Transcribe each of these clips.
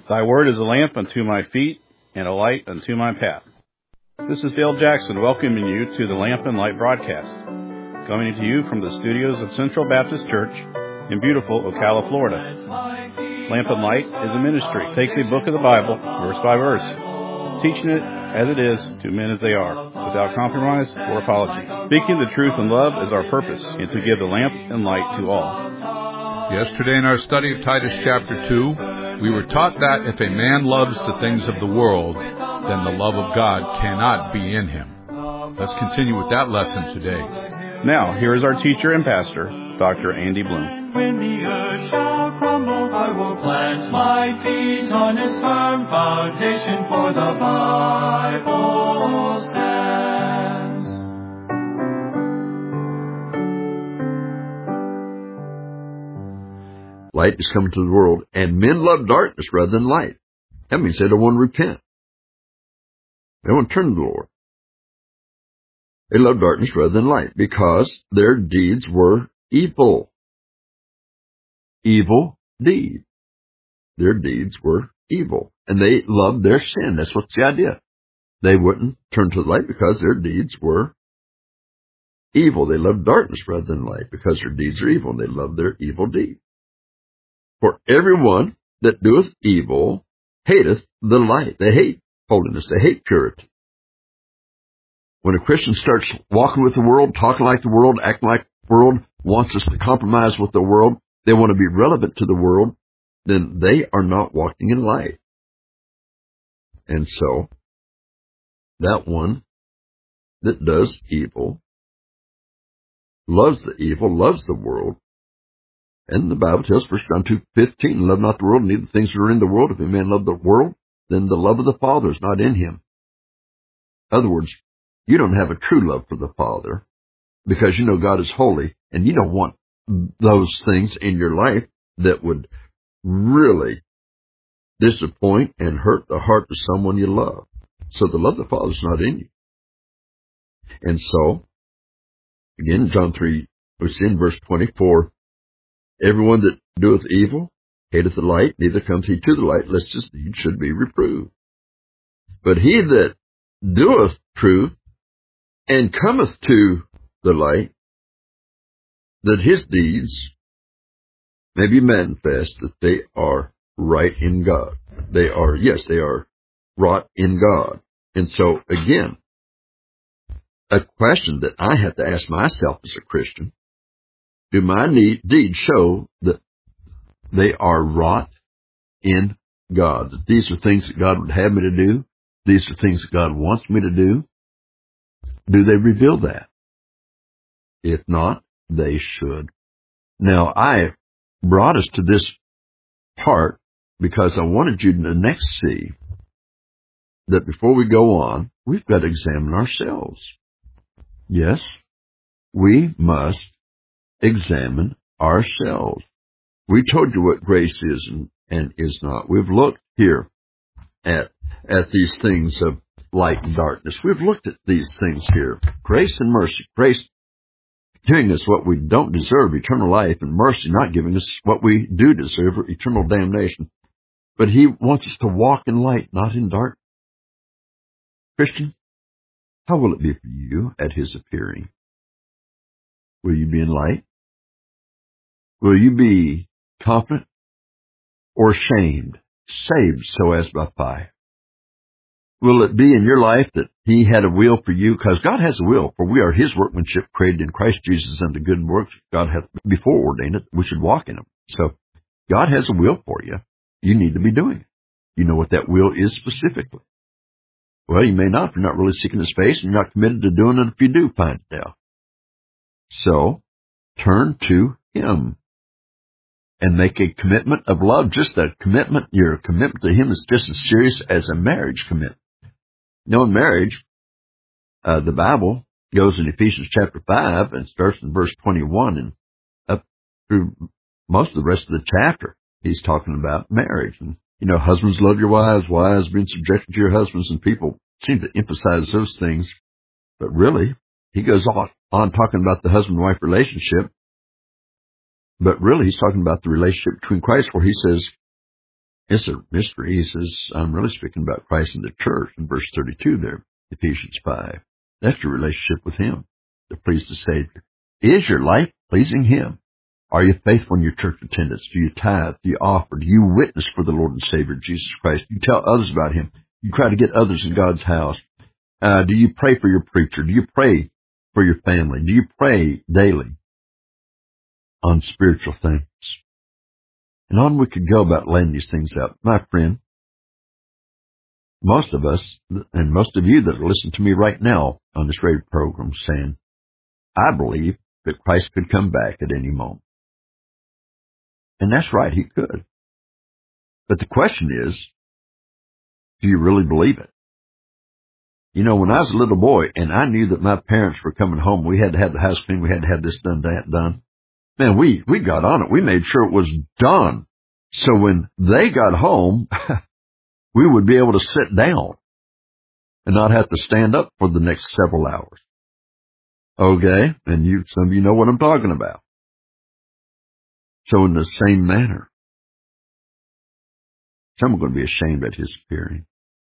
Thy word is a lamp unto my feet and a light unto my path. This is Dale Jackson welcoming you to the Lamp and Light broadcast, coming to you from the studios of Central Baptist Church in beautiful Ocala, Florida. Lamp and Light is a ministry. It takes a book of the Bible, verse by verse, teaching it as it is to men as they are, without compromise or apology. Speaking the truth in love is our purpose, and to give the lamp and light to all. Yesterday in our study of Titus chapter 2, we were taught that if a man loves the things of the world, then the love of God cannot be in him. Let's continue with that lesson today. Now, here is our teacher and pastor, Dr. Andy Bloom. When the earth shall crumble, I will plant my feet on its firm foundation, for the Bible stands. Light is coming to the world, and men love darkness rather than light. That means they don't want to repent. They don't want to turn to the Lord. They love darkness rather than light because their deeds were evil. Evil deed. Their deeds were evil, and they loved their sin. That's what's the idea. They wouldn't turn to the light because their deeds were evil. They loved darkness rather than light because their deeds are evil, and they love their evil deed. For everyone that doeth evil hateth the light. They hate holiness. They hate purity. When a Christian starts walking with the world, talking like the world, acting like the world, wants us to compromise with the world, they want to be relevant to the world, then they are not walking in light. And so, that one that does evil, loves the evil, loves the world, and the Bible tells, 1 John 2:15, love not the world, neither the things that are in the world. If a man love the world, then the love of the Father is not in him. In other words, you don't have a true love for the Father because you know God is holy, and you don't want those things in your life that would really disappoint and hurt the heart of someone you love. So the love of the Father is not in you. And so, again, John 3, we see in verse 24, everyone that doeth evil hateth the light, neither cometh he to the light, lest his deed should be reproved. But he that doeth truth and cometh to the light, that his deeds may be manifest, that they are right in God. They are wrought in God. And so, again, a question that I have to ask myself as a Christian, do my deeds show that they are wrought in God? That these are things that God would have me to do? These are things that God wants me to do? Do they reveal that? If not, they should. Now, I brought us to this part because I wanted you to next see that before we go on, we've got to examine ourselves. Yes, we must examine ourselves. We told you what grace is and is not. We've looked here at these things of light and darkness. We've looked at these things here. Grace and mercy. Grace giving us what we don't deserve, eternal life, and mercy not giving us what we do deserve, eternal damnation. But he wants us to walk in light, not in dark. Christian, how will it be for you at his appearing? Will you be in light? Will you be confident or ashamed, saved so as by fire? Will it be in your life that he had a will for you? Because God has a will, for we are his workmanship created in Christ Jesus unto good works. God hath before ordained it, we should walk in them. So God has a will for you. You need to be doing it. You know what that will is specifically. Well, you may not if you're not really seeking his face and you're not committed to doing it. If you do, find it out. So turn to him and make a commitment of love. Just a commitment. Your commitment to him is just as serious as a marriage commitment. You know, in marriage, the Bible goes in Ephesians chapter 5 and starts in verse 21 and up through most of the rest of the chapter. He's talking about marriage. And, you know, husbands love your wives, wives be in subjection to your husbands, and people seem to emphasize those things. But really, he goes on talking about the husband-wife relationship. But really, he's talking about the relationship between Christ, where he says, It's a mystery. He says, I'm really speaking about Christ and the church in verse 32 there, Ephesians 5. That's your relationship with Him, to please the Savior. Is your life pleasing Him? Are you faithful in your church attendance? Do you tithe? Do you offer? Do you witness for the Lord and Savior Jesus Christ? Do you tell others about Him? You try to get others in God's house. Do you pray for your preacher? Do you pray for your family? Do you pray daily on spiritual things? And on we could go about laying these things out. My friend, most of us, and most of you that are listening to me right now on this radio program saying, I believe that Christ could come back at any moment. And that's right, He could. But the question is, do you really believe it? You know, when I was a little boy and I knew that my parents were coming home, we had to have the house cleaned, we had to have this done, that done. Man, we got on it. We made sure it was done. So when they got home, we would be able to sit down and not have to stand up for the next several hours. Okay? And some of you know what I'm talking about. So in the same manner, some are going to be ashamed at His appearing.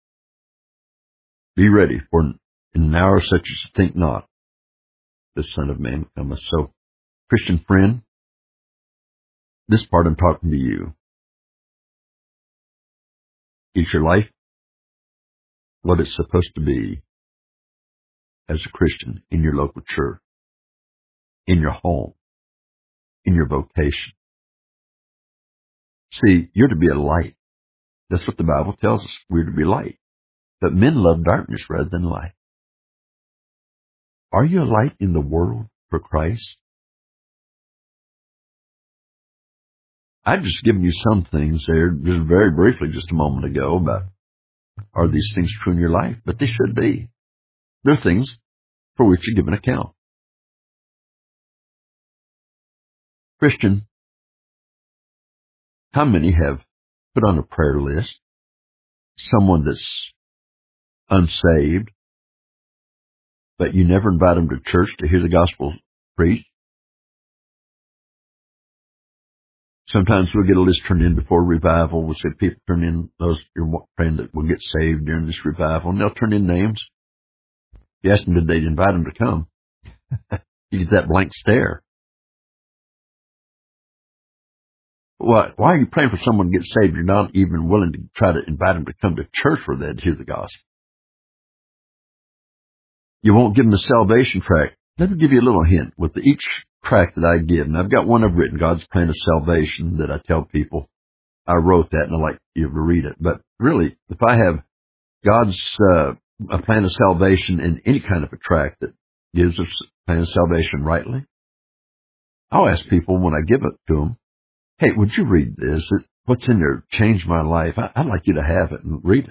Be ready, for in an hour such as you think not, the Son of Man cometh. So, Christian friend, this part I'm talking to you. Is your life what it's supposed to be as a Christian in your local church, in your home, in your vocation? See, you're to be a light. That's what the Bible tells us. We're to be light. But men love darkness rather than light. Are you a light in the world for Christ? I've just given you some things there, just very briefly, just a moment ago, about are these things true in your life? But they should be. They're things for which you give an account. Christian, how many have put on a prayer list someone that's unsaved, but you never invite them to church to hear the gospel preached? Sometimes we'll get a list turned in before revival. We'll say people turn in those you're praying that will get saved during this revival, and they'll turn in names. You ask them, did they invite them to come? You get that blank stare. Why are you praying for someone to get saved? You're not even willing to try to invite them to come to church for that to hear the gospel. You won't give them the salvation tract. Let me give you a little hint. With each tract that I give, and I've got one I've written, God's Plan of Salvation, that I tell people. I wrote that, and I'd like you to read it. But really, if I have God's a plan of salvation in any kind of a tract that gives us a plan of salvation rightly, I'll ask people when I give it to them, hey, would you read this? What's in there changed my life. I'd like you to have it and read it.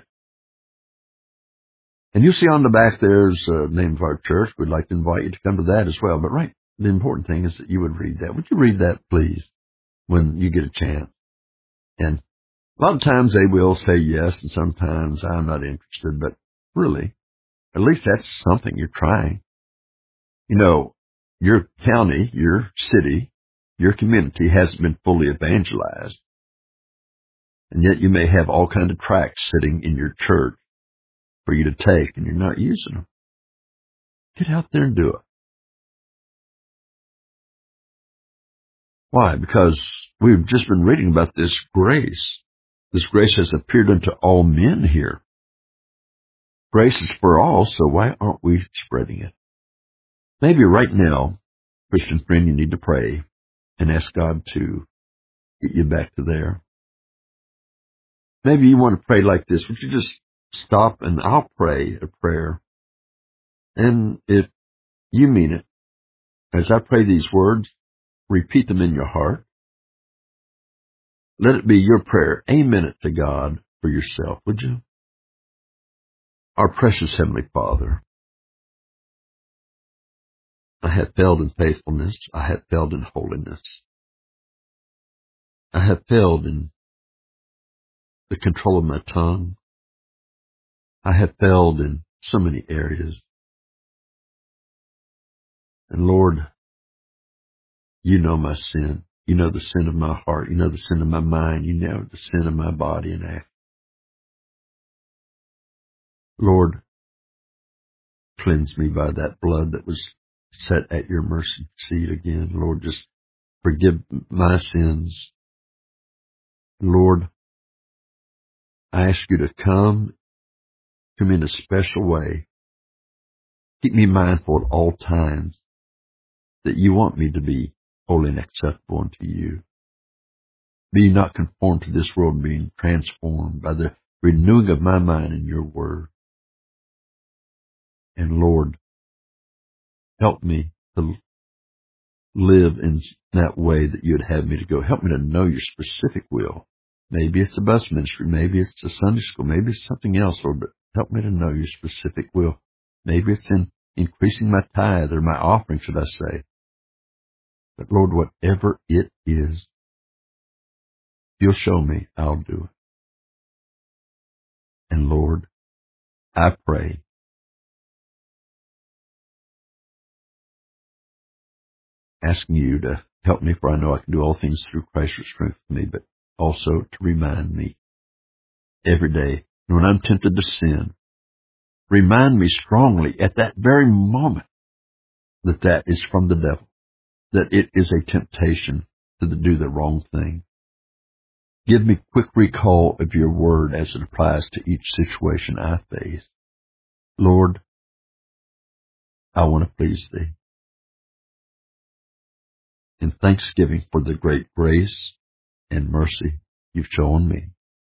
And you'll see on the back there's the name of our church. We'd like to invite you to come to that as well. But right, the important thing is that you would read that. Would you read that, please, when you get a chance? And a lot of times they will say yes, and sometimes I'm not interested. But really, at least that's something you're trying. You know, your county, your city, your community hasn't been fully evangelized. And yet you may have all kinds of tracts sitting in your church for you to take, and you're not using them. Get out there and do it. Why? Because we've just been reading about this grace. This grace has appeared unto all men here. Grace is for all, so why aren't we spreading it? Maybe right now, Christian friend, you need to pray and ask God to get you back to there. Maybe you want to pray like this. Would you just stop and I'll pray a prayer? And if you mean it, as I pray these words, repeat them in your heart. Let it be your prayer. Amen it to God for yourself, would you? Our precious Heavenly Father, I have failed in faithfulness. I have failed in holiness. I have failed in the control of my tongue. I have failed in so many areas. And Lord, you know my sin. You know the sin of my heart. You know the sin of my mind. You know the sin of my body and act. Lord, cleanse me by that blood that was set at your mercy seat again. Lord, just forgive my sins. Lord, I ask you to come to me in a special way. Keep me mindful at all times that you want me to be holy and acceptable unto you. Be not conformed to this world, being transformed by the renewing of my mind in your word. And Lord, help me to live in that way that you would have me to go. Help me to know your specific will. Maybe it's a bus ministry. Maybe it's a Sunday school. Maybe it's something else, Lord, but help me to know your specific will. Maybe it's in increasing my tithe or my offering, should I say. But Lord, whatever it is, you'll show me, I'll do it. And Lord, I pray asking you to help me, for I know I can do all things through Christ who strengthens me, but also to remind me every day when I'm tempted to sin, remind me strongly at that very moment that that is from the devil, that it is a temptation to do the wrong thing. Give me quick recall of your word as it applies to each situation I face. Lord, I want to please thee. In thanksgiving for the great grace and mercy you've shown me.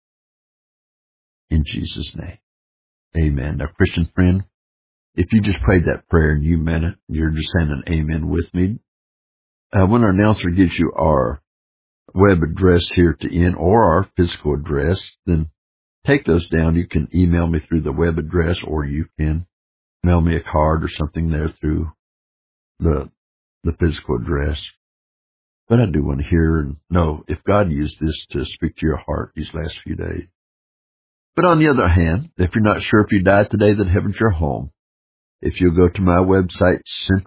In Jesus' name, amen. Now, Christian friend, if you just prayed that prayer and you meant it, you're just saying an amen with me. When our announcer gives you our web address here at the end or our physical address, then take those down. You can email me through the web address, or you can mail me a card or something there through the physical address. But I do want to hear and know if God used this to speak to your heart these last few days. But on the other hand, if you're not sure if you died today that heaven's your home, if you'll go to my website,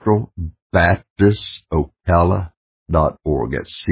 centralbaptistocala.org. That's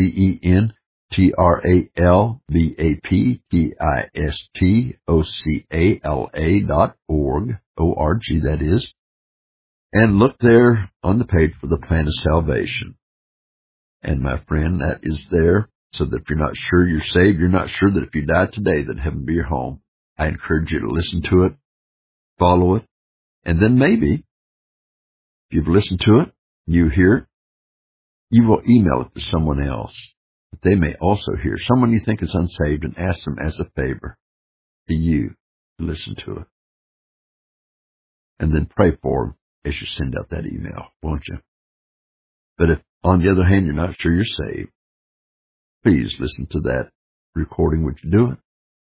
centralbaptistocala.org, O-R-G that is. And look there on the page for the plan of salvation. And my friend, that is there so that if you're not sure you're saved, you're not sure that if you died today that heaven be your home. I encourage you to listen to it, follow it, and then maybe, if you've listened to it, you hear it, you will email it to someone else that they may also hear, someone you think is unsaved, and ask them as a favor to you to listen to it. And then pray for them as you send out that email, won't you? But if, on the other hand, you're not sure you're saved, please listen to that recording. Would you do it?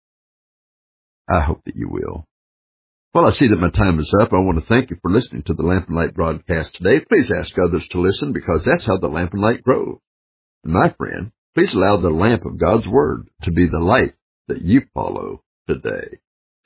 I hope that you will. Well, I see that my time is up. I want to thank you for listening to the Lamp and Light broadcast today. Please ask others to listen, because that's how the lamp and light grows. And my friend, please allow the lamp of God's Word to be the light that you follow today.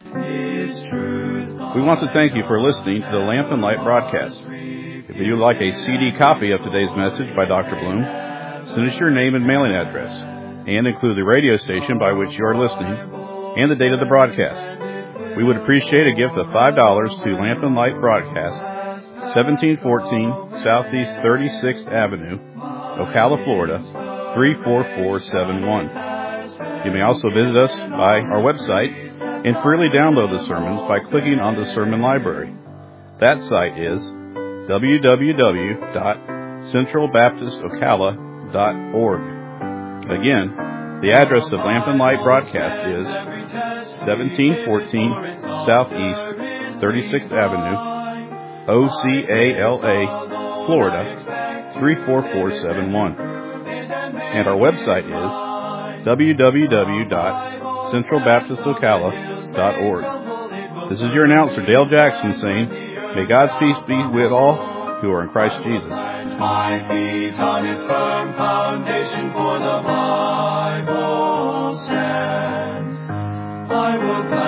We want to thank you for listening to the Lamp and Light broadcast. If you'd like a CD copy of today's message by Dr. Bloom, send us your name and mailing address, and include the radio station by which you are listening and the date of the broadcast. We would appreciate a gift of $5 to Lamp and Light Broadcast, 1714 Southeast 36th Avenue, Ocala, Florida, 34471. You may also visit us by our website and freely download the sermons by clicking on the sermon library. That site is www.centralbaptistocala.org. Again, the address of Lamp and Light Broadcast is 1714 Southeast 36th Avenue, Ocala, Florida, 34471. And our website is www.centralbaptistocala.org. This is your announcer, Dale Jackson, saying, may God's peace be with all who are in Christ Jesus. My feet on its firm foundation, for the Bible stands. I will